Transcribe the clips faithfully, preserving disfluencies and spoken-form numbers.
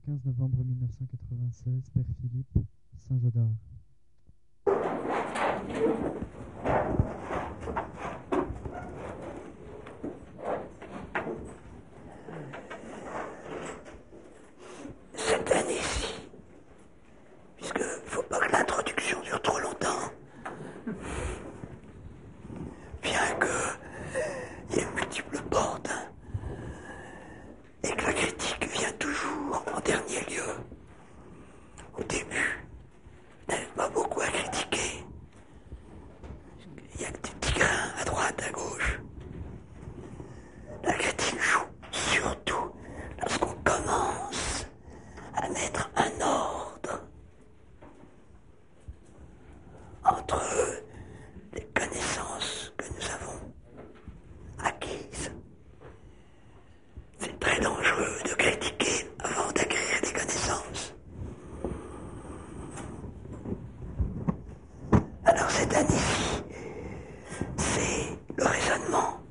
quinze novembre mille neuf cent quatre-vingt-seize, Père Philippe, Saint-Jodard. Cette année-ci, puisque faut pas que l'introduction dure trop longtemps, bien que y ait multiples portes, et que la critique vient toujours en dernier lieu. Au début, il n'y avait pas beaucoup à critiquer. Il y a que des petits grains à droite, à gauche. La critique joue surtout lorsqu'on commence à mettre un ordre entre les connaissances que nous avons acquises. C'est très dangereux de critiquer avant d'acquérir des connaissances. Alors cette année-ci, c'est le raisonnement.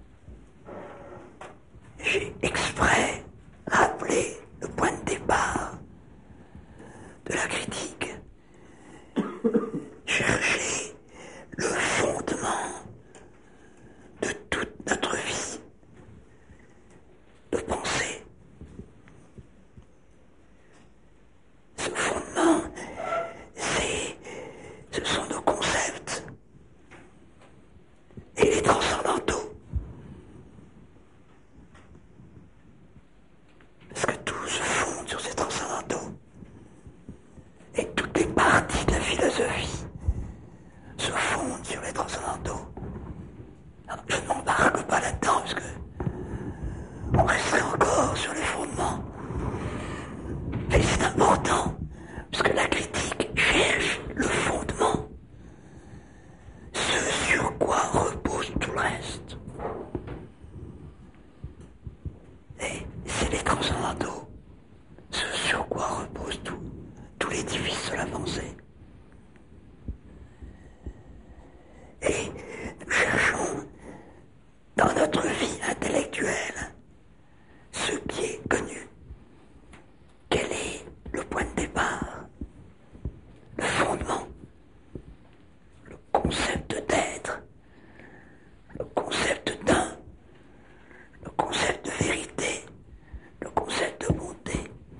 J'ai exprès rappelé le point de départ de la critique. Chercher le fondement de toute notre vie de pensée. Ce fondement, c'est, ce sont nos concepts et les transcendantaux. Parce que tout se fonde sur ces transcendantaux. Et toutes les parties de la philosophie se fondent sur les transcendantaux. Alors, je ne m'embarque pas là-dedans parce que on resterait encore sur les fondements. Mais c'est important, parce que la critique cherche le fondement, ce sur quoi repose tout le reste. Et c'est les transcendantaux, ce sur quoi repose tout, tout l'édifice de la pensée. Et nous cherchons dans notre vie intellectuelle ce qui est connu. Quel est le point de départ, le fondement, le concept d'être, le concept d'un, le concept de vérité, le concept de bonté.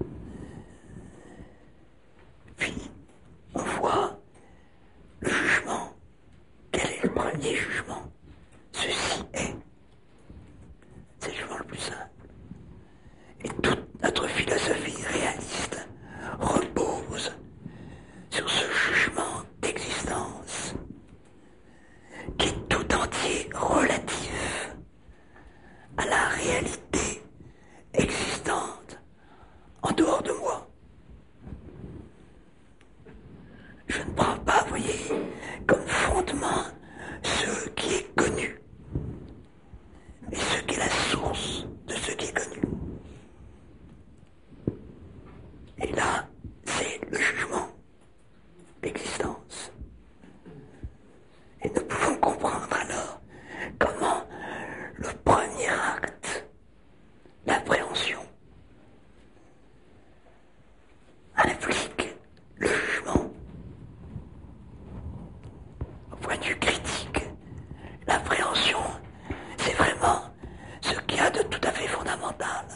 Puis, on voit le jugement. Quel est le premier jugement? Ceci est. C'est le jugement le plus simple. Et toute notre philosophie réaliste repose sur ce jugement d'existence qui est tout entier relatif à la réalité existante en dehors de moi. Je ne prends pas, vous voyez, comme fondement ce qui est connu, mais ce qui est la source de ce qui est connu. Et là, c'est le jugement d'existence. Et nous pouvons comprendre alors comment le premier acte d'appréhension implique le jugement. Au point de vue critique, l'appréhension, c'est vraiment ce qu'il y a de tout à fait fondamental.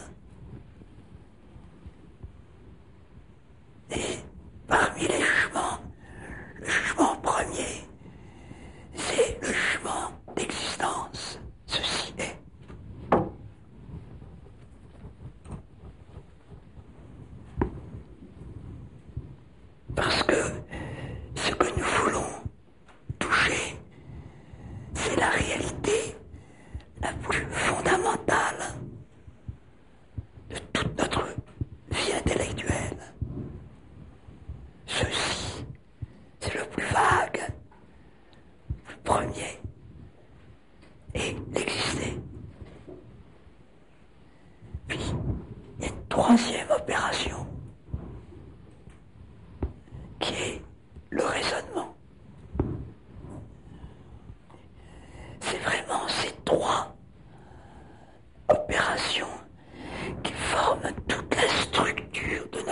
Et parmi les jugements, le jugement premier, c'est le jugement d'existence. Ceci est. Parce que ce que nous voulons toucher, c'est la réalité la plus fondamentale de toute notre vie intellectuelle. Ceci, c'est le plus vague, le premier, et l'exister. Puis, il y a une troisième opération, qui est le raisonnement. C'est vraiment ces trois opérations qui forment toute la structure de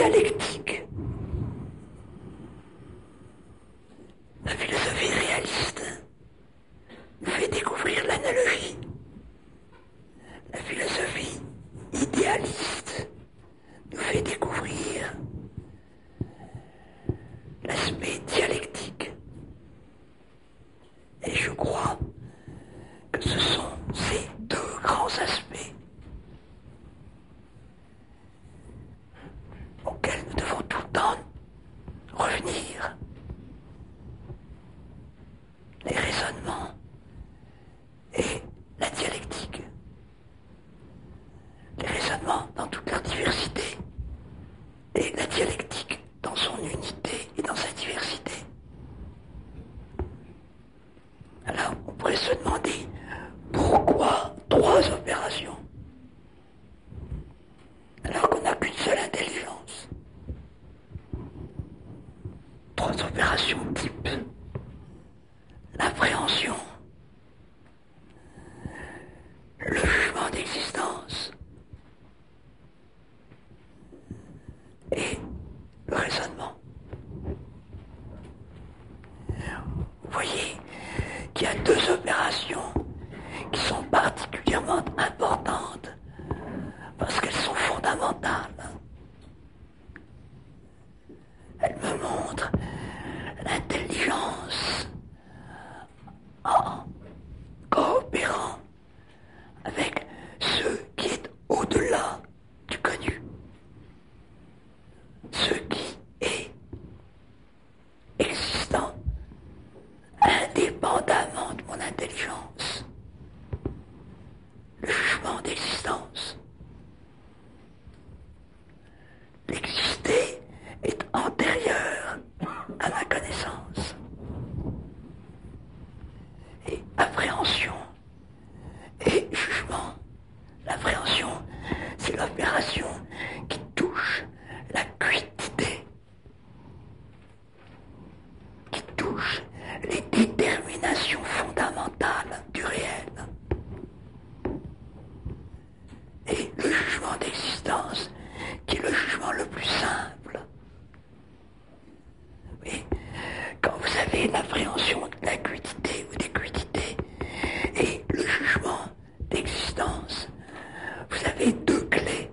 dialectique. La philosophie réaliste nous fait découvrir l'analogie. La philosophie idéaliste nous fait découvrir l'aspect dialectique. Et je crois que ce sont ces deux grands aspects auxquels nous devons tout le temps revenir. Les raisonnements et la dialectique. Les raisonnements dans toute leur diversité et la dialectique dans son unité et dans sa diversité. Alors, on pourrait se demander pourquoi trois opérations alors qu'on n'a qu'une seule intelligence. Trois opérations type l'appréhension, le jugement d'existence et le raisonnement. Vous voyez qu'il y a deux opérations qui sont particulièrement importantes parce qu'elles sont fondamentales. Elles me montrent l'intelligence en coopérant avec ce qui est au-delà du connu, ce qui est existant indépendamment de mon intelligence, le jugement d'existence. L'exister est antérieur à ma connaissance. Et appréhension et jugement. L'appréhension, c'est l'opération qui touche la quiétude, qui touche les déterminations fondamentales du réel. Et le jugement d'existence, qui est le jugement le plus simple. Oui, quand vous avez l'appréhension de la quiétude ou des quiétudes et le jugement d'existence, vous avez deux clés.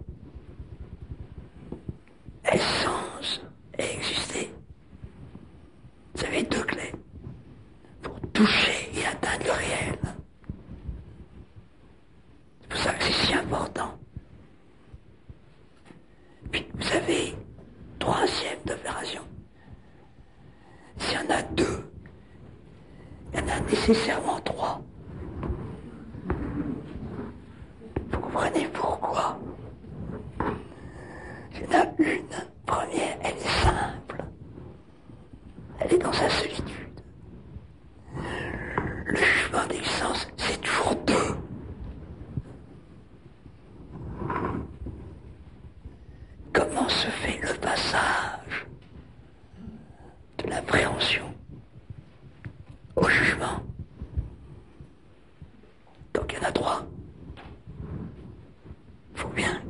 Essence et exister. Vous avez deux clés pour toucher et atteindre le réel. C'est pour ça que c'est si important. Puis vous avez troisième opération. S'il y en a deux, il y en a nécessairement trois. Vous comprenez pourquoi? Il y en a une première, elle est simple. Elle est dans sa solitude. Le jugement d'existence, c'est toujours deux. Comment se fait le passage de l'appréhension au jugement? Donc il y en a trois. Faut bien.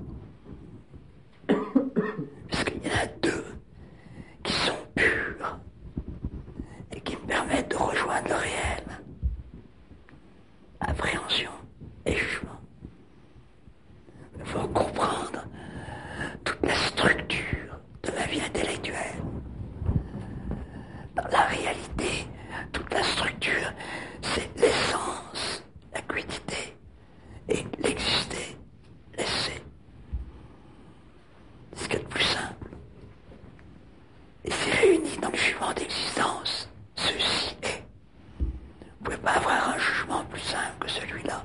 Parce qu'il y en a deux qui sont purs et qui me permettent de rejoindre le réel. Appréhension et jugement. Il faut comprendre toute la structure de ma vie intellectuelle. Dans la réalité, toute la structure, c'est l'essence, la quiétude et l'exister, l'essai. C'est ce qu'il y a de plus simple. Et c'est réuni dans le jugement d'existence. Ceci est. Vous ne pouvez pas avoir un jugement plus simple que celui-là.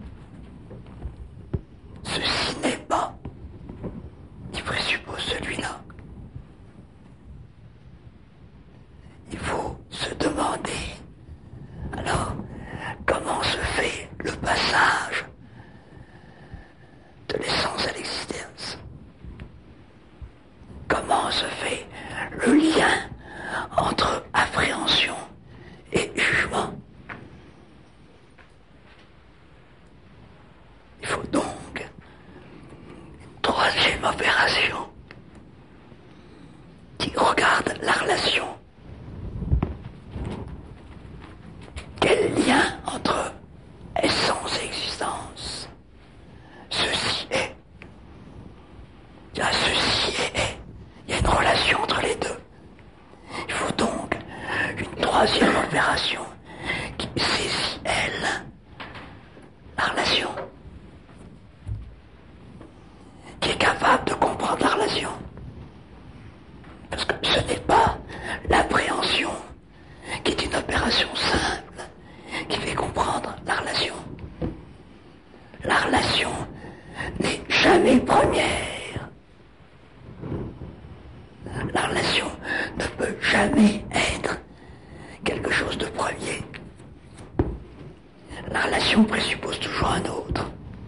Ceci n'est pas. Il présuppose celui-là. Il faut se demander, alors, comment se fait le passage de l'essence à l'existence? Comment se fait le lien entre appréhension et jugement? Il faut donc une troisième opération relation. Parce que ce n'est pas l'appréhension qui est une opération simple qui fait comprendre la relation. La relation n'est jamais première. La relation ne peut jamais être quelque chose de premier. La relation présuppose toujours un autre.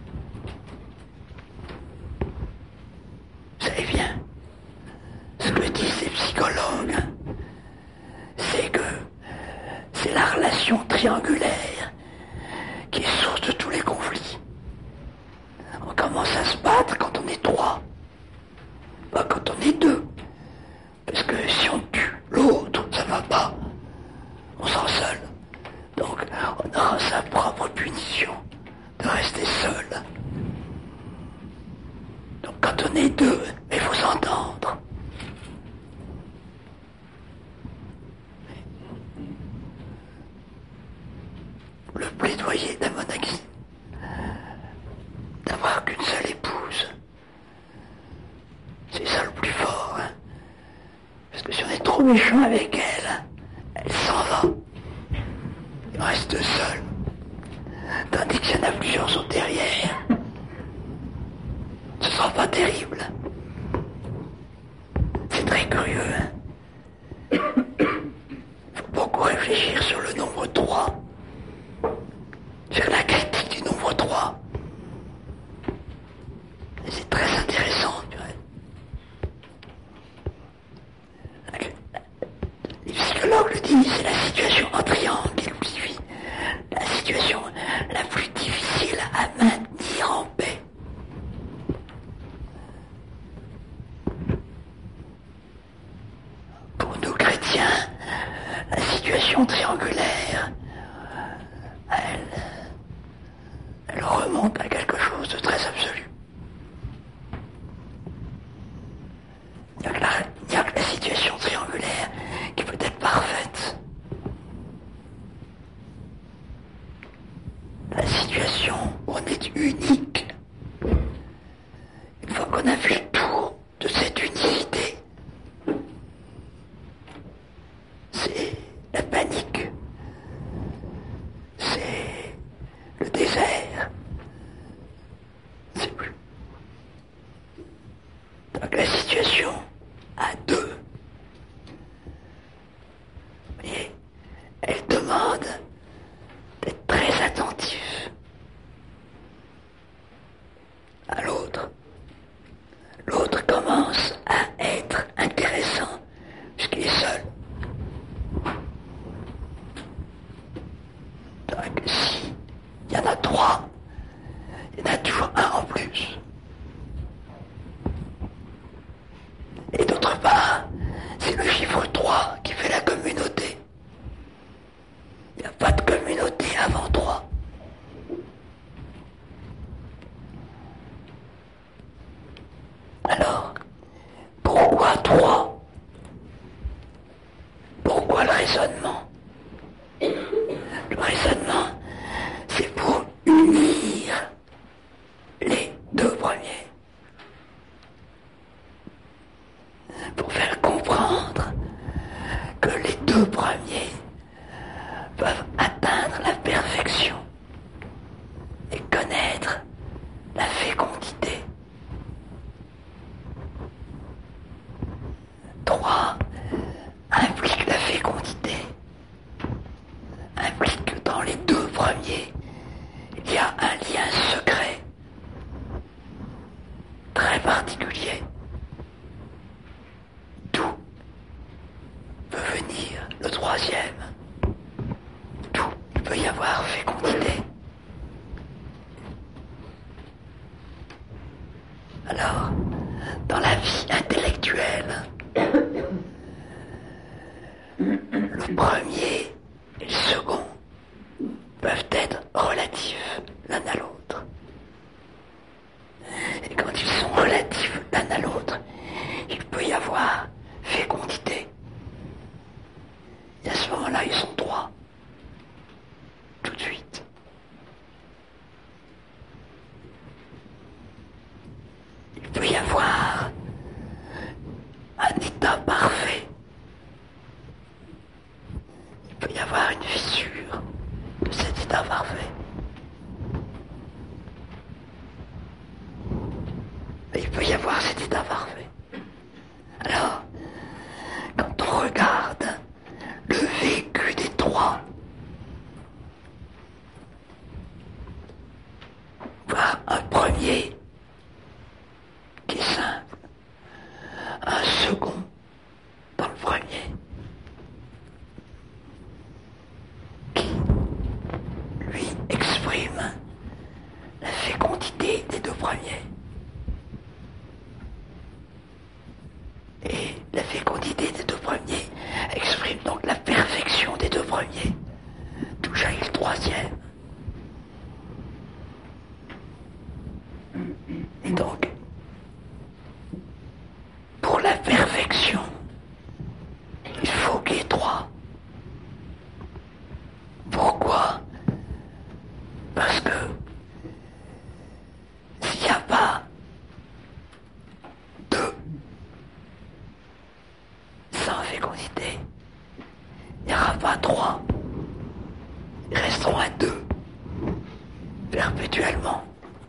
Vous savez bien, ce que disent ces psychologues, c'est que c'est la relation triangulaire qui est source de tous les conflits. On commence à se battre quand on est trois, pas quand on est deux. Parce que si on tue l'autre, ça va pas. On sera seul. Donc on aura sa propre punition de rester seul. Donc quand on est deux, il faut s'entendre. Le plaidoyer de la monarchie, d'avoir qu'une seule épouse, c'est ça le plus fort. Hein. Parce que si on est trop méchant avec elle, elle s'en va. Il reste seul. Tandis qu'il y en a plusieurs sur derrière, ce sera pas terrible. C'est très curieux. Hein. Faut beaucoup réfléchir sur le nombre trois. Faire la critique du nombre trois. Et c'est très intéressant. Les psychologues le disent, c'est la situation en triangle qui nous suffit. La situation la plus difficile à maintenir en paix. Pour nous chrétiens, la situation triangulaire, elle, elle remonte à quelque chose de très absolu. Il n'y a que la, il n'y a que la situation triangulaire qui peut être parfaite. La situation où on est unique. Une fois qu'on a fait le tour de cette unicité, c'est la panique. C'est le désert. C'est plus. Donc la situation à deux, vous voyez, elle demande d'être très attentif à l'autre. L'autre commence à être intéressant puisqu'il est seul. Donc si il y en a trois, il y en a toujours un en plus. Et d'autre part, c'est le chiffre trois qui fait la communauté. Il n'y a pas de communauté avant trois. Alors, pourquoi trois? Pourquoi le raisonnement? Le raisonnement, c'est pour unir les deux premiers. Pour faire comprendre que les deux premiers peuvent atteindre la perfection et connaître la fécondité. Trois implique la fécondité, implique que dans les deux premiers, il y a un lien secret, très particulier. D'où peut venir le troisième. D'où il peut y avoir fécondité. Alors, dans la vie intellectuelle, le premier et le second peuvent être relatifs l'un à l'autre. Et quand ils sont relatifs l'un à l'autre, il peut y avoir fécondité. Et à ce moment-là, ils sont trois. Tout de suite. Il peut y avoir second dans le premier, qui lui exprime la fécondité des deux premiers. Et la fécondité des deux premiers exprime donc la perfection des deux premiers, d'où jaillit le troisième. Et donc, pour la perfection, il faut qu'il y ait trois. Pourquoi? Parce que s'il n'y a pas deux sans fécondité, il n'y aura pas trois. Ils resteront à deux perpétuellement.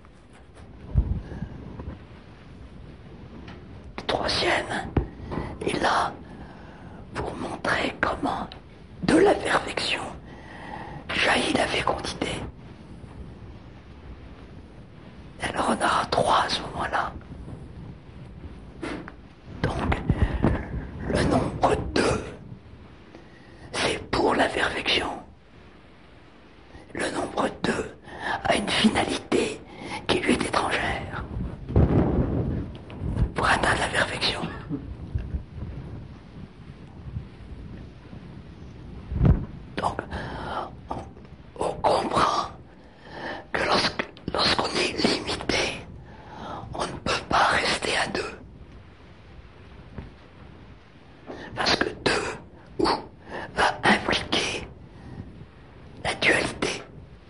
Le troisième est là pour montrer comment de la perfection jaillit la fécondité. Et alors on aura trois à ce moment-là. Donc, le nombre deux, c'est pour la perfection. Le nombre deux a une finalité qui lui est étrangère pour atteindre la perfection. Donc, on, on comprend que lorsque, lorsqu'on est limité, on ne peut pas rester à deux. Parce que deux ou va impliquer la dualité.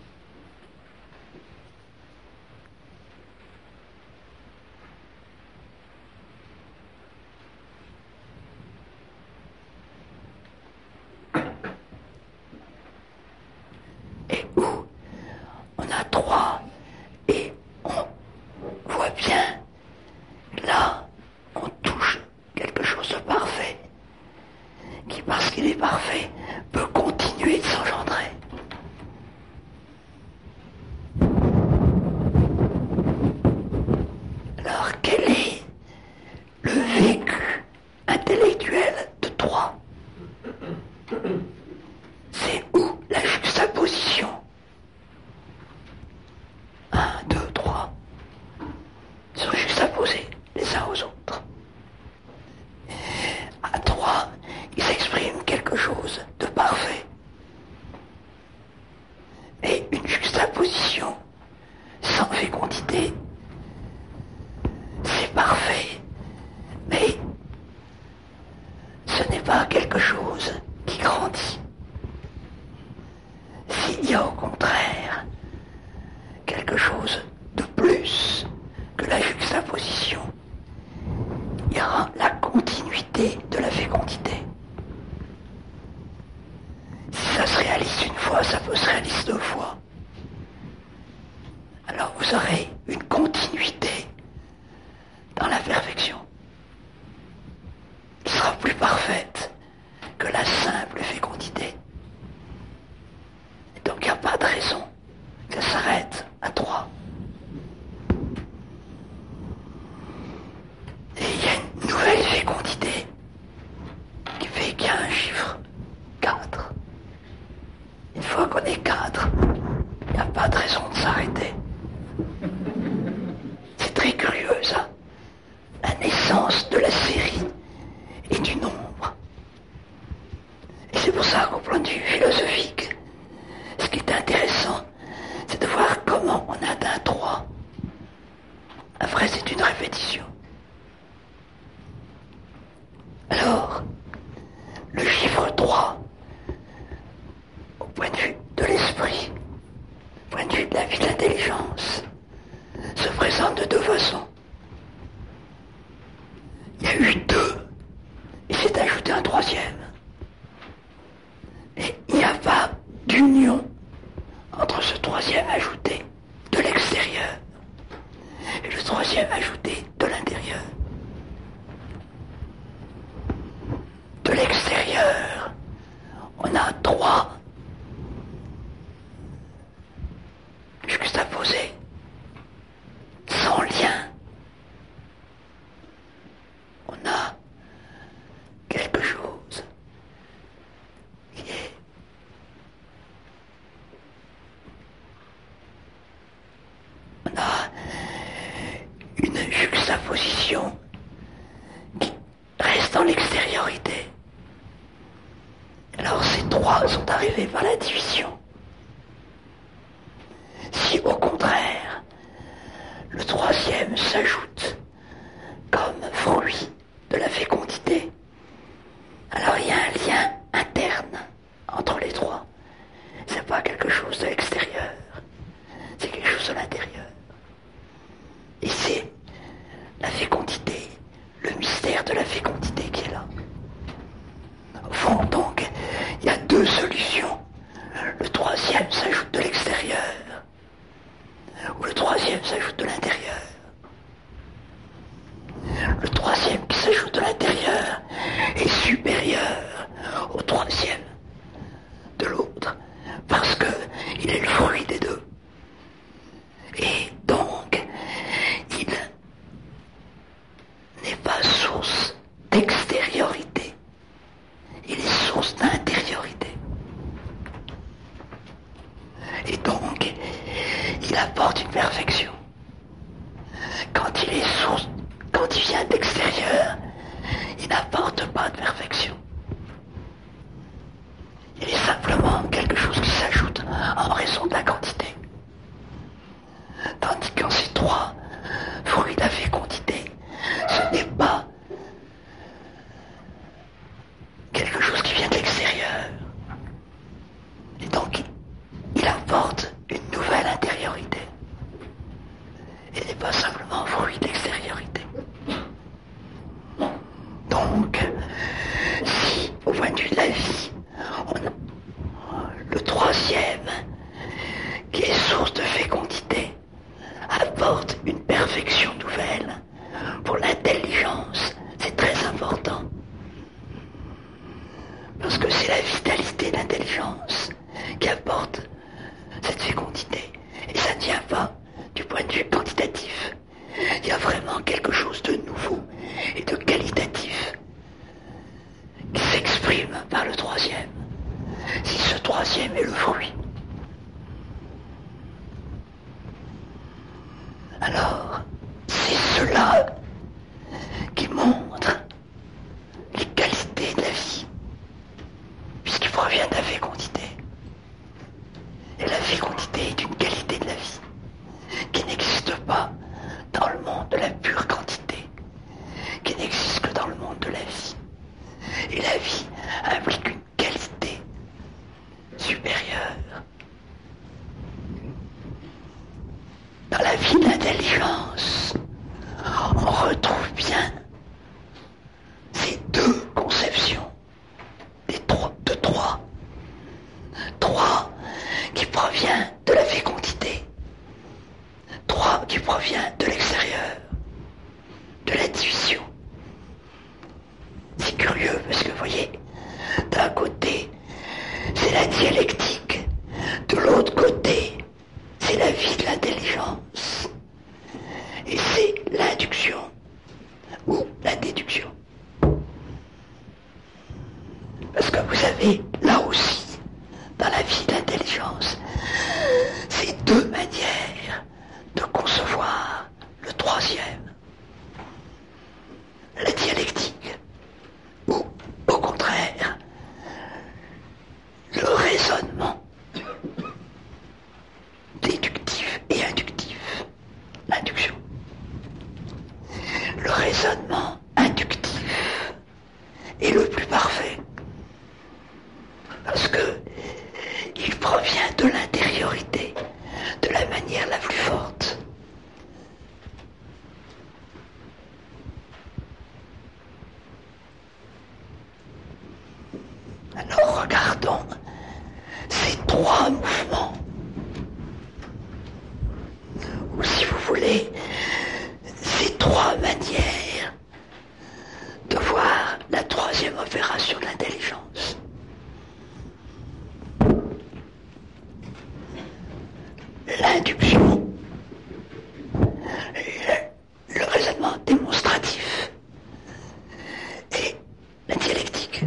Et où on a trois et on voit bien, là, on touche quelque chose de parfait, qui, parce qu'il est parfait, peut continuer de s'engendrer. Alors, quel est le vécu intellectuel de trois? C'est où la juxtaposition? Un, deux, trois sont juxtaposés les uns aux autres. À trois, ils expriment quelque chose de parfait. Et une juxtaposition sans fécondité, c'est parfait, mais ce n'est pas quelque chose qui grandit. S'il y a au contraire quelque chose de plus que la juxtaposition, il y aura la continuité de la fécondité. Si ça se réalise une fois, ça peut se réaliser deux fois. Alors vous aurez une continuité dans la perfection qui sera plus parfaite que la simple fécondité. Et donc il n'y a pas de raison que ça s'arrête à trois. Et il y a une nouvelle fécondité qui fait qu'il y a un chiffre quatre. Une fois qu'on est quatre, il n'y a pas de raison de s'arrêter. C'est très curieux ça. La naissance de la série et du nombre. Et c'est pour ça qu'au point de vue philosophique, ce qui est intéressant, c'est de voir comment on atteint trois. Après, c'est une répétition. Alors, le chiffre trois, au point de vue de l'esprit, au point de vue de la vie de l'intelligence, se présente de deux façons. Il y a eu deux, et s'est ajouté un troisième. Et il n'y a pas d'union entre ce troisième ajouté de l'extérieur et le troisième ajouté de l'intérieur. De l'extérieur, on a trois juxtaposés, sans lien. On a trois sont arrivés par la division. Si au contraire, le troisième s'ajoute comme fruit de la fécondité, alors il y a un lien interne entre les trois. C'est pas quelque chose de l'extérieur, c'est quelque chose de l'intérieur. Et c'est la fécondité, le mystère de la fécondité qui est là. Au fond, donc, il y a deux solutions. Le troisième s'ajoute de l'extérieur, ou le troisième s'ajoute de l'intérieur. Le troisième qui s'ajoute de l'intérieur est supérieur au troisième de l'autre, parce qu'il est le fruit des deux. Et donc, il n'est pas source d'extériorité, il est source d'intériorité. Et donc, il apporte une perfection. Quand il est source, quand il vient d'extérieur, il n'apporte pas de perfection. Il est simplement quelque chose qui s'ajoute en raison de la quantité. Tandis qu'en ces trois fruits de la fécondité, ce n'est pas quelque chose qui vient de l'extérieur. Et donc, il apporte une nouvelle intériorité. Et n'est pas simplement fruit d'extériorité. Donc, si, au point de vue de la vie, on a le troisième, qui est source de fécondité, apporte une perfection nouvelle pour l'intelligence, c'est très important. Parce que c'est la vitalité de l'intelligence qui apporte cette fécondité. Et ça ne vient pas du point de vue quantitatif. Il y a vraiment quelque chose de nouveau et de qualitatif qui s'exprime par le troisième. Si ce troisième est le fruit, alors c'est cela qui montre les qualités de la vie, puisqu'il provient de la fécondité. Et la fécondité est une qualité de la vie qui n'existe pas dans le monde de la pure quantité, qui n'existe que dans le monde de la vie. Et la vie implique une qualité supérieure. Dans la vie d'intelligence, on retrouve bien ces deux conceptions des trois, de trois. Trois qui provient de la fécondité, trois qui provient de l'extérieur, de la division. C'est curieux parce que vous voyez, d'un côté, c'est la dialectique, de l'autre côté, c'est la vie de l'intelligence. Et c'est l'induction ou la déduction. Parce que vous avez, là aussi, dans la vie d'intelligence, ces deux manières de concevoir le troisième. La dialectique, ou, au contraire, le raisonnement déductif et inductif, l'induction. Le raisonnement inductif est le plus parfait, parce que il provient de l'intériorité, de la manière la plus forte. Alors regardons ces trois mouvements, ou si vous voulez, ces trois manières de voir la troisième opération de l'intelligence. L'induction, le, le raisonnement démonstratif et la dialectique.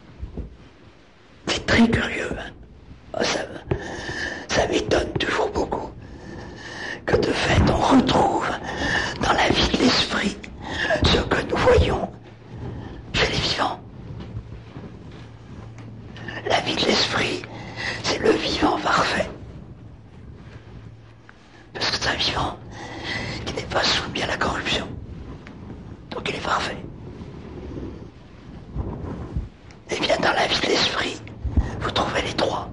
C'est très curieux, hein. Oh, ça, ça m'étonne toujours beaucoup que de fait on retrouve dans la vie de l'esprit ce que nous voyons chez les vivants. La vie de l'esprit, c'est le vivant parfait. Parce que c'est un vivant qui n'est pas soumis à la corruption. Donc il est parfait. Eh bien, dans la vie de l'esprit, vous trouvez les trois.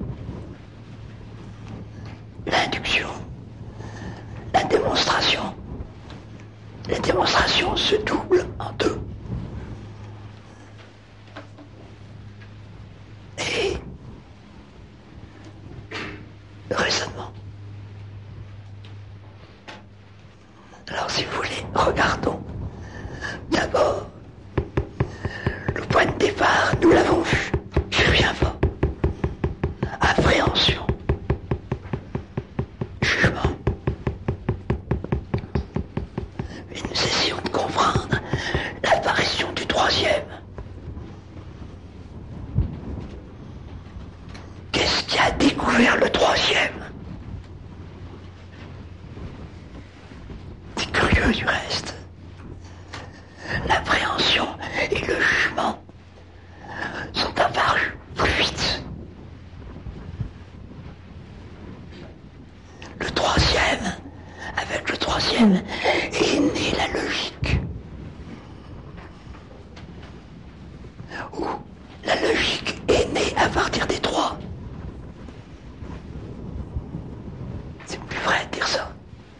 L'induction, la démonstration. La démonstration se double en deux. Et le raisonnement. Alors si vous voulez, regardons d'abord le point de départ, nous l'avons vu, je reviens pas. Appréhension, jugement. Et nous essayons de comprendre l'apparition du troisième. Qu'est-ce qui a découvert le troisième? C'est curieux du reste. L'appréhension et le jugement sont apparus plus vite. Le troisième, avec le troisième, est née la logique. Ou la logique est née à partir des trois. C'est plus vrai de dire ça.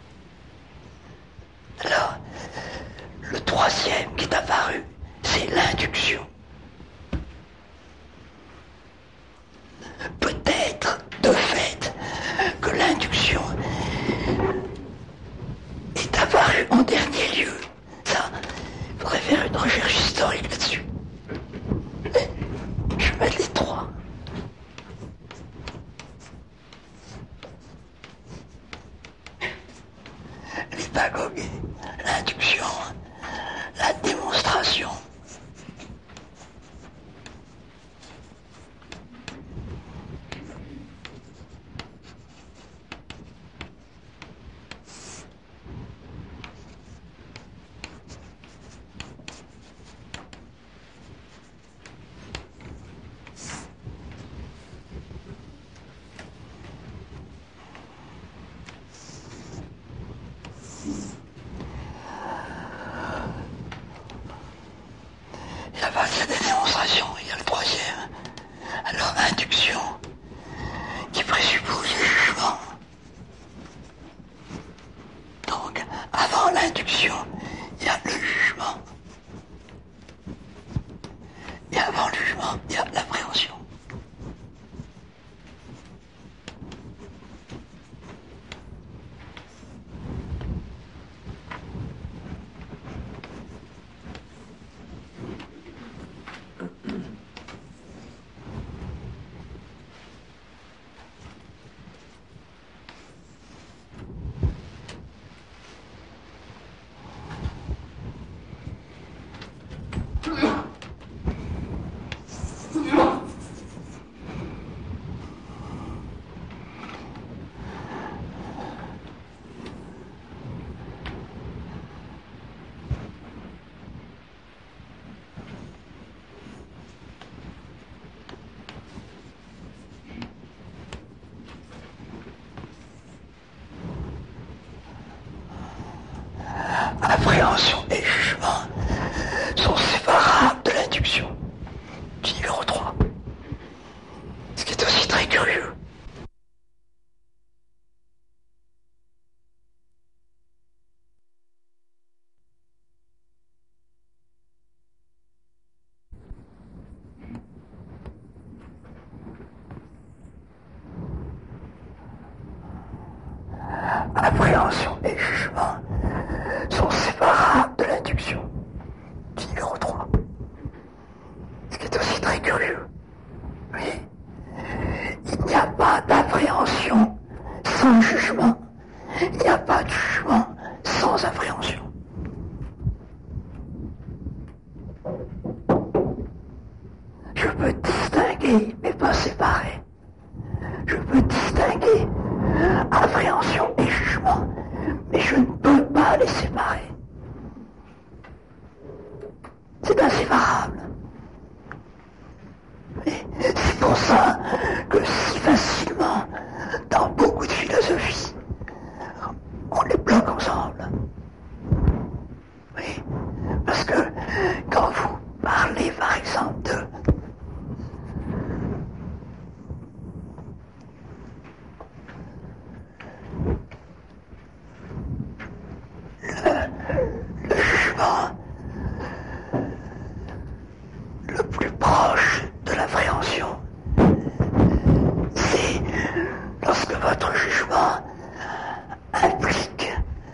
Alors, le troisième qui est apparu, c'est l'induction. Peut-être, de fait, que l'induction est apparue en dernier lieu. Ça, il faudrait faire une recherche historique là-dessus. Mais je vais mettre les trois. L'hypagogie, l'induction, la démonstration. Il y a pas que des démonstrations, il y a le troisième. Alors, induction, qui présuppose le jugement. Donc, avant l'induction, il y a le jugement. Et avant le jugement, il y a l'appréhension. Appréhension et jugement sont séparables de l'induction du numéro trois. Ce qui est aussi très curieux. Appréhension et jugement sont séparables de l'induction du numéro trois. Ce qui est aussi très curieux. Oui. Il n'y a pas d'appréhension sans jugement. Il n'y a pas de jugement sans appréhension. Je peux distinguer, mais pas séparer. Je peux distinguer appréhension et jugement, mais je ne peux pas les séparer. C'est inséparable. Et c'est pour pour ça que si facilement, dans beaucoup de philosophies, on les bloque ensemble. Oui, parce que quand vous parlez par exemple de le, le jugement le plus proche de l'appréhension, c'est lorsque votre jugement implique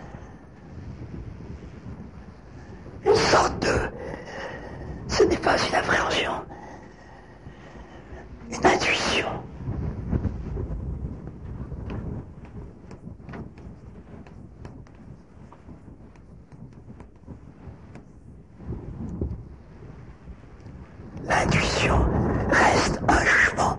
une sorte de... Ce n'est pas une appréhension, une intuition. L'intuition reste un jugement.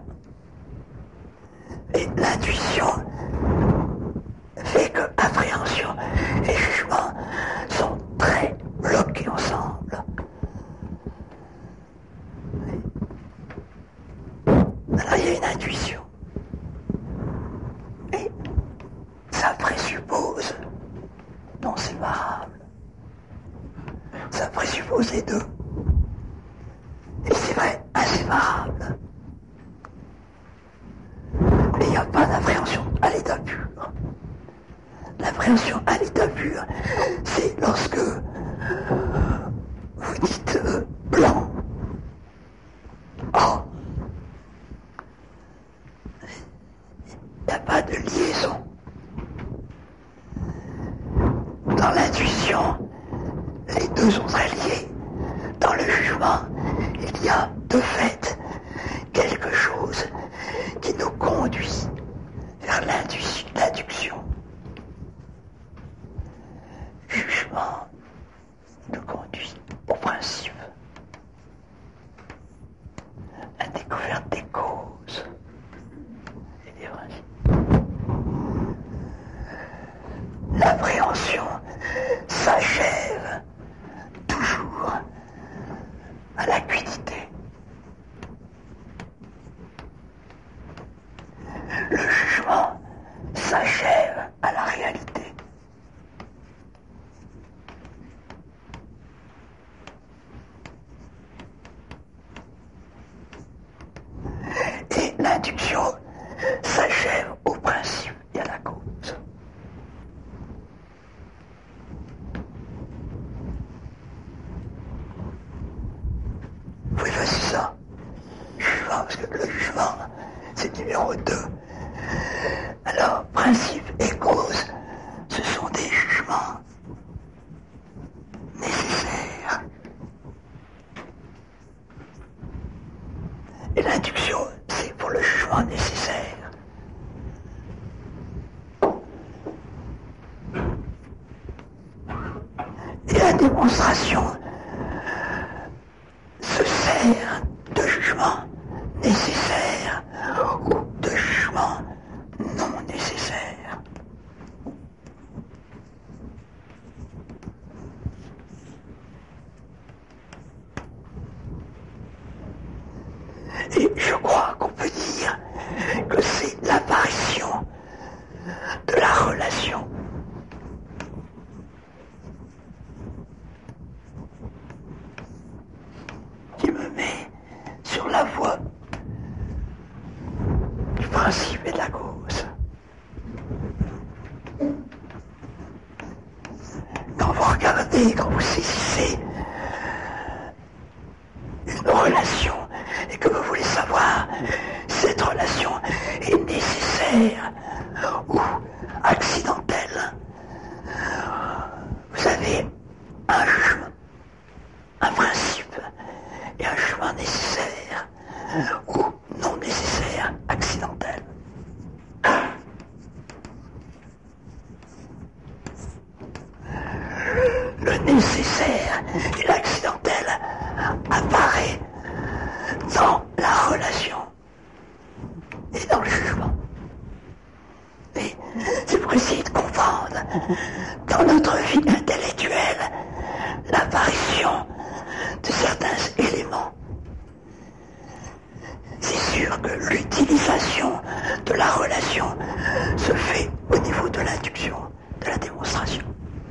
Et l'intuition fait que appréhension et jugement sont très bloqués ensemble. Alors il y a une intuition. Et ça présuppose non séparable. Ça présuppose les deux. Et c'est vrai, inséparable. Mais il n'y a pas d'appréhension à l'état pur. L'appréhension à l'état pur, c'est lorsque vous dites euh, blanc. Oh, il n'y a pas de liaison. Dans l'intuition, les deux sont très liés. Dans le jugement, il y a de fait quelque chose qui nous conduit vers l'induction. Jugement nous conduit au principe. La découverte des causes et des principes. L'appréhension s'achève toujours à l'acuité. Le jugement s'achève à la réalité. Et l'induction s'achève au principe et à la cause. Oui, ben c'est ça. Jugement, parce que le jugement, c'est numéro deux. Alors, principe et cause, ce sont des jugements nécessaires. Et l'induction, c'est pour le jugement nécessaire. Et la démonstration se sert de jugement nécessaire ou de jugement non nécessaire. Et je crois qu'on peut dire que c'est l'apparition de la relation. Qui me met sur la voie du principe et de la cause. Quand vous regardez, quand vous saisissez une relation et que vous voulez savoir si cette relation est nécessaire ou accidentelle, vous avez un jugement, un principe et un jugement nécessaire ou non nécessaire, accidentel. Le nécessaire et l'accidentel apparaît dans la relation et dans le jugement. Et c'est pour essayer de comprendre dans notre vie intellectuelle l'apparition de certains éléments C'est-à-dire que l'utilisation de la relation se fait au niveau de l'induction, de la démonstration.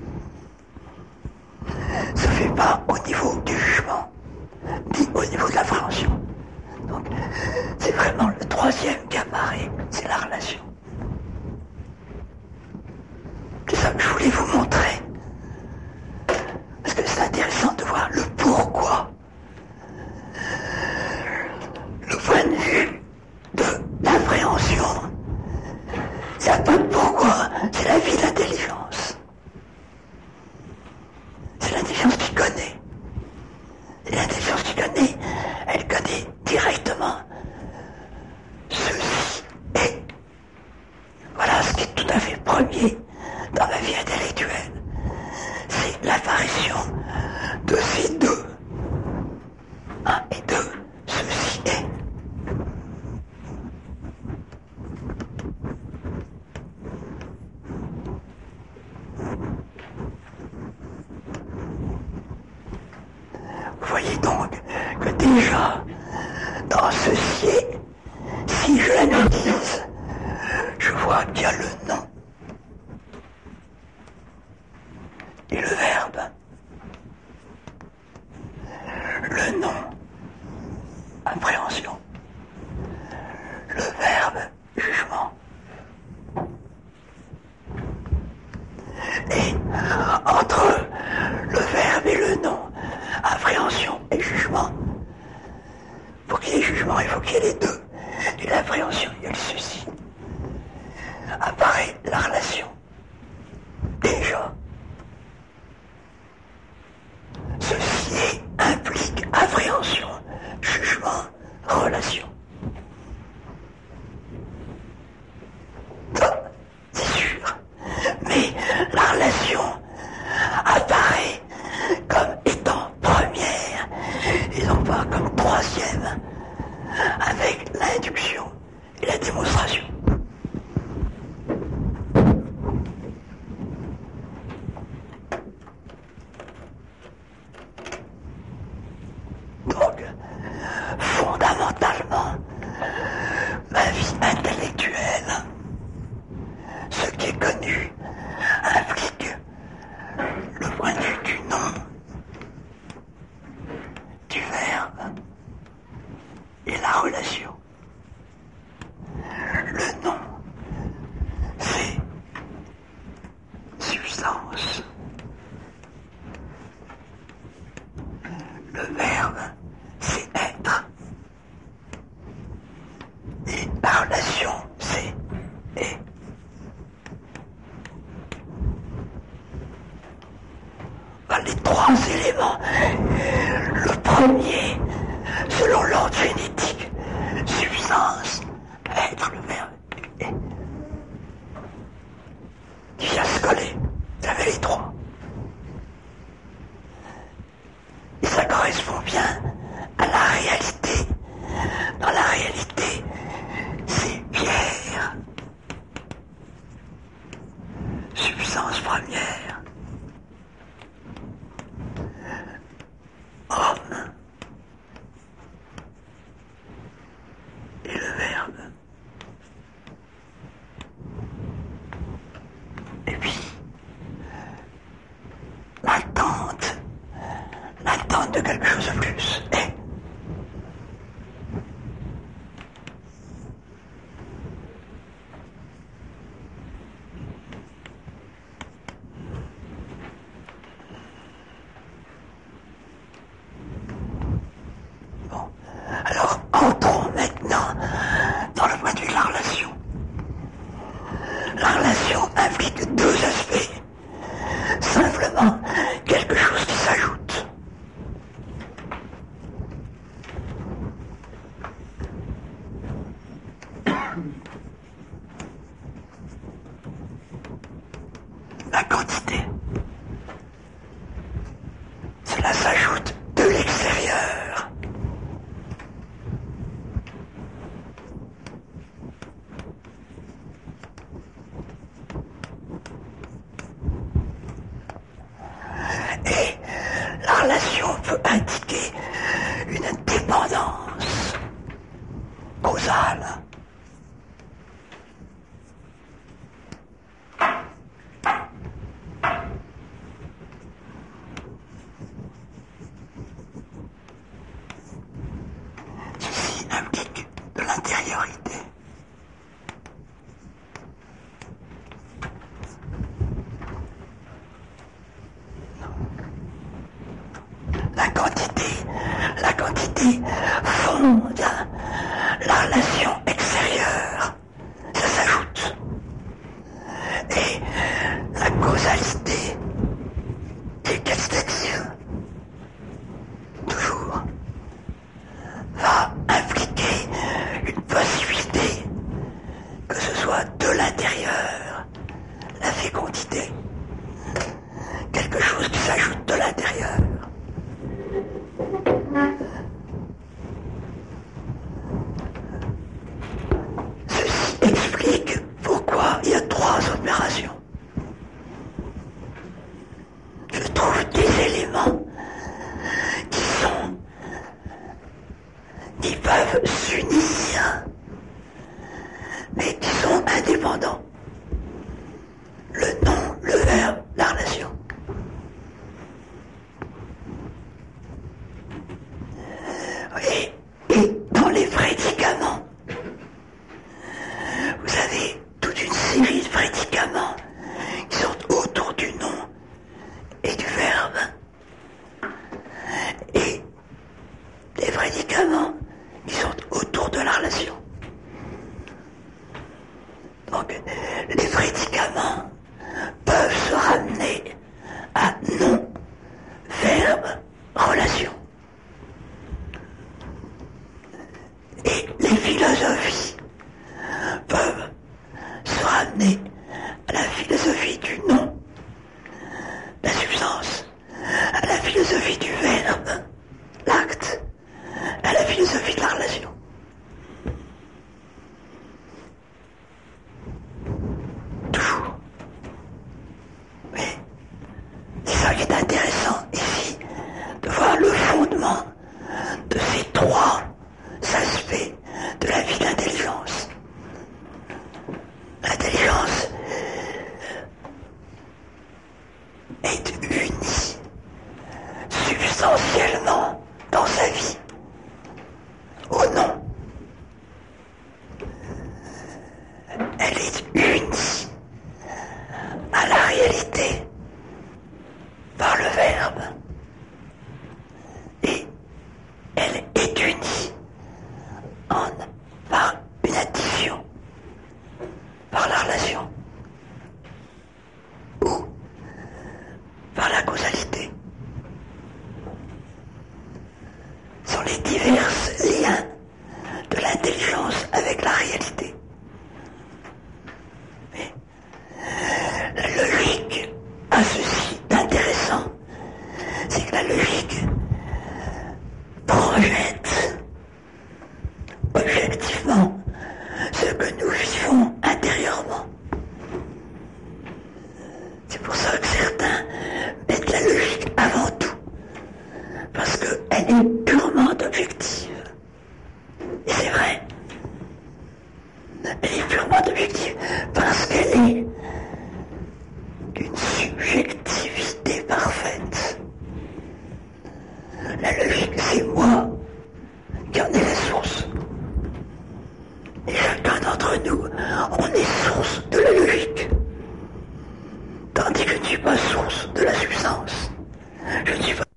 Se fait pas au niveau du jugement, ni au niveau de l'appréhension. Donc, c'est vraiment le troisième qui apparaît, c'est la relation. C'est ça que je voulais vous montrer. Parce que c'est intéressant de voir le pourquoi. Le point de vue de l'appréhension. Il n'y a pas de pourquoi, c'est la vie de l'intelligence. C'est l'intelligence qui connaît. Et l'intelligence qui connaît, elle connaît directement ceci est. Voilà ce qui est tout à fait premier dans la vie intellectuelle. C'est l'apparition de ces deux. Un et deux, ceci est. Vous voyez donc que déjà, dans ceci est, si je l'analyse, je vois qu'il y a le nom et le verbe. Le nom, appréhension. Le verbe, jugement. Et entre le verbe et le nom, appréhension et jugement, pour qu'il y ait jugement, il faut qu'il y ait les deux. Et l'appréhension, il y a le ceci. Apparaît la relation. Déjà. Ceci implique appréhension, jugement, relation. Ça, c'est sûr. Mais la relation apparaît comme étant première et non pas comme troisième avec l'induction et la démonstration. Donc, fondamentalement, ma vie intellectuelle, ce qui est connu, implique le point de vue du nom, du verbe et la relation. Le nom, c'est substance. Le verbe, c'est être. Et la relation, c'est est. Ben, les trois éléments. Le premier, selon l'ordre génétique, substance, être, le verbe, est. Il vient se coller. Vous avez les trois. Et ça correspond bien à la réalité. Dans la réalité, c'est pierre. Substance première. Homme. Et le verbe. Et puis, l'attente. L'attente de quelque chose de plus. Et causale. Ceci implique de l'intériorité. La quantité, la quantité fonde la relation extérieure, ça s'ajoute. Et la causalité est qualitative, toujours, va impliquer une possibilité que ce soit de l'intérieur, la fécondité, quelque chose qui s'ajoute de l'intérieur. Ceci explique pourquoi il y a trois opérations. Je trouve des éléments qui sont, qui peuvent s'unir, mais qui sont indépendants. Le nom, le verbe, la relation. Et, et dans les prédicaments, vous avez toute une série de prédicaments qui sont autour du nom et du verbe. Et les prédicaments qui sont autour de la relation. Donc, les prédicaments peuvent se ramener à nom, verbe, relation. Et les philosophies peuvent se ramener à la philosophie du nom, la substance, à la philosophie du verbe, l'acte, à la philosophie de la relation. Toujours. Mais c'est ça qui est intéressant ici, de voir le fondement de ces trois aspects de la vie d'intelligence. L'intelligence est unie substantiellement dans sa vie au nom. Elle est unie à la réalité par le verbe et elle est unie en, par une addition, par la relation ou par la causalité. Ce sont les divers liens de l'intelligence avec la réalité. Mais la logique a ceci d'intéressant, c'est que la logique projette objectivement ce que nous vivons intérieurement. C'est pour ça que certains mettent la logique avant tout, parce qu'elle est purement objective. Et c'est vrai, elle est purement objective, parce qu'elle est d'une subjectivité parfaite. La logique, c'est moi qui en est la source. Et chacun d'entre nous, on est source de la logique. Tandis que je ne suis pas source de la substance. Je ne suis pas...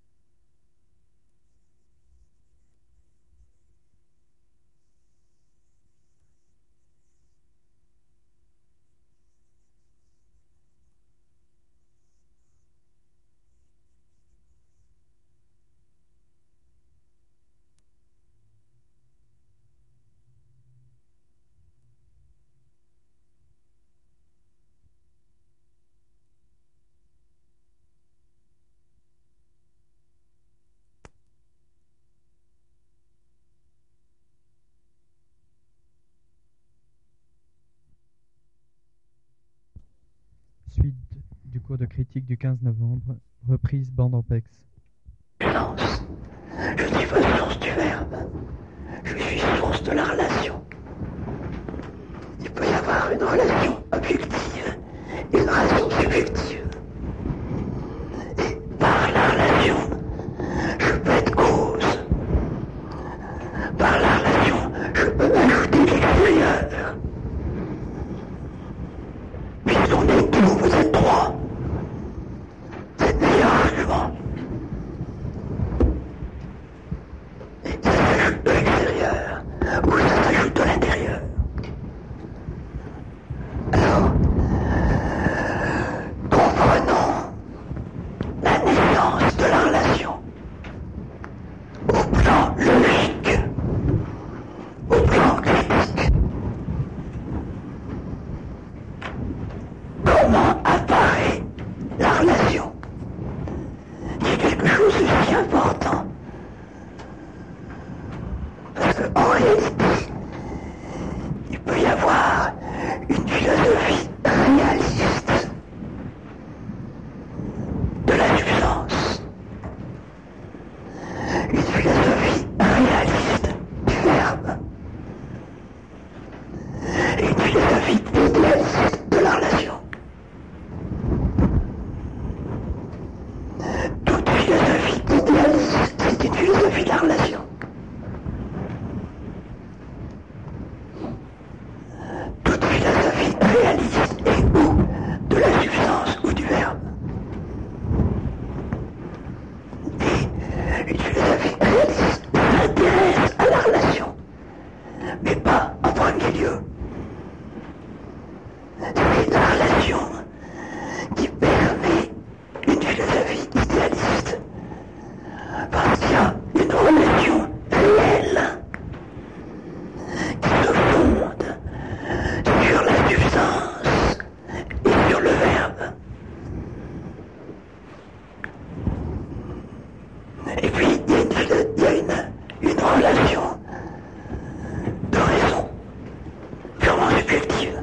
Suite du cours de critique du quinze novembre, reprise bande Ampex. Je ne suis pas source du verbe, je suis source sens de la relation. Il peut y avoir une relation objective et une relation subjective. Et par la relation, je peux être cause. Par la relation, je peux ajouter l'extérieur. Puisqu'on est deux, vous êtes trois. C'est le meilleur argument. Et ça s'ajoute de l'extérieur, ou ça s'ajoute de l'intérieur. Alors, comprenons la naissance de la relation au plan logique, au plan critique. Comment apparaît la relation? C'est quelque chose de si important. Parce qu'en réalité, il peut y avoir une philosophie réaliste de la substance, une philosophie réaliste du verbe, et une philosophie idéaliste de la relation. Toute philosophie idéaliste, c'est une philosophie de la relation. Toute philosophie réaliste est ou de la substance ou du verbe. Et une philosophie réaliste s'intéresse à la relation, mais pas en premier lieu. C'est la relation qui permet une philosophie idéaliste, parce qu'il y a une relation réelle qui se fonde sur la substance et sur le verbe. Et puis il y a une, il y a une, une relation de raison purement subjective.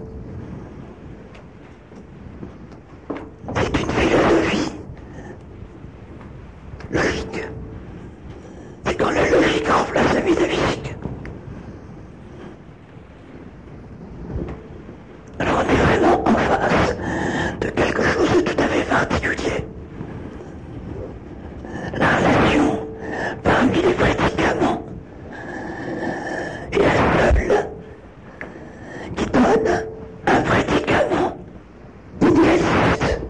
C'est une philosophie logique. C'est quand la logique remplace la métaphysique. Alors on est vraiment en face de quelque chose de tout à fait particulier. La relation parmi les prédicaments est la seule qui donne un prédicament idéaliste.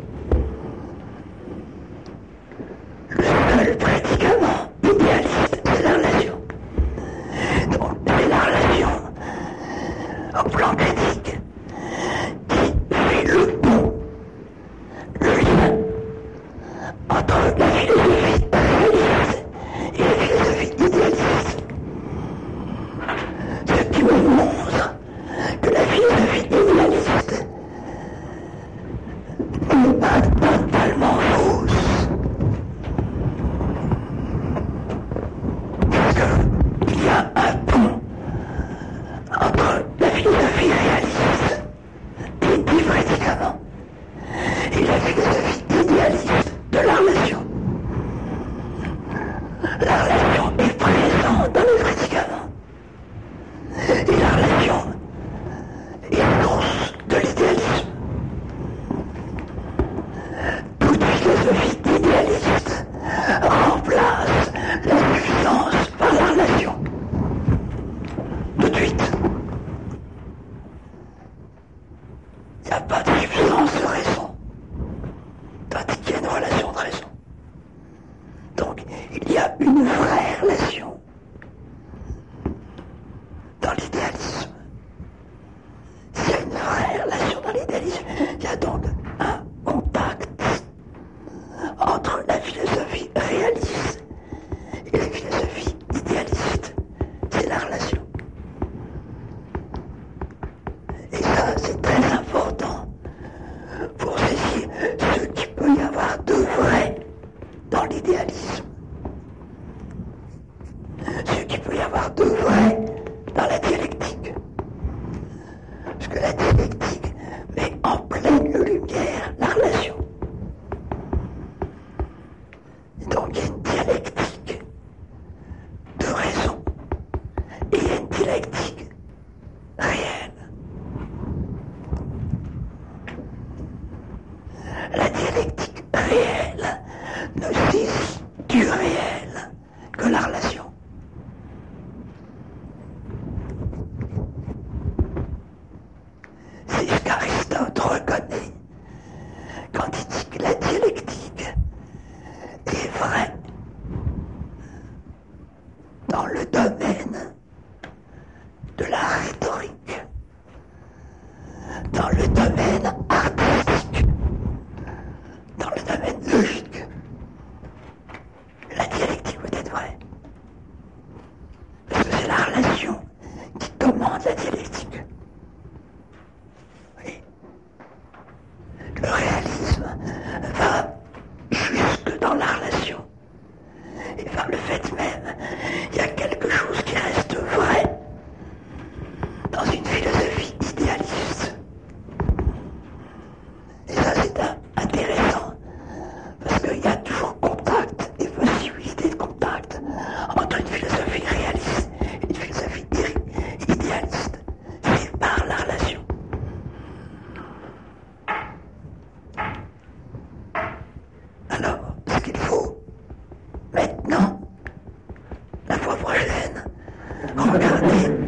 Le seul prédicament idéaliste, c'est la relation. Donc c'est la relation au plan critique qui fait le pont, le lien entre la philosophie réaliste et la philosophie idéaliste. Ce qui me montre que la philosophie idéaliste n'est pas totalement fausse. Parce qu'il y a un pont entre la philosophie réaliste des dix prédicaments et la philosophie idéaliste de la relation. La relation est présente dans les prédicaments. Et la relation est source de l'idéalisme. Toute philosophie idéaliste remplace la substance par la relation. Tout de suite. Il n'y a pas de substance de raison, tandis qu'il y a une relation de raison. Donc, il y a une vraie relation dans l'idéalisme. S'il y a une vraie relation dans l'idéalisme, il y a donc un contact entre la philosophie réaliste et la philosophie idéaliste. C'est la relation. Et ça, c'est très important pour saisir ce qu'il peut y avoir de vrai dans l'idéalisme. Ce qu'il peut y avoir de vrai dans la dialectique. Parce que la dialectique met en pleine lumière la relation. Et donc il y a une dialectique de raison et il y a une dialectique moment de la dialectique. Oui. Le réalisme va jusque dans la relation. Et par le fait même, il y a quelque chose qui reste vrai dans une philosophie idéaliste. Et ça, c'est intéressant, parce qu'il y a toujours contact et possibilité de contact entre une philosophie réaliste et une philosophie idéaliste. C'est par la relation. Alors, ce qu'il faut maintenant, la fois prochaine, regarder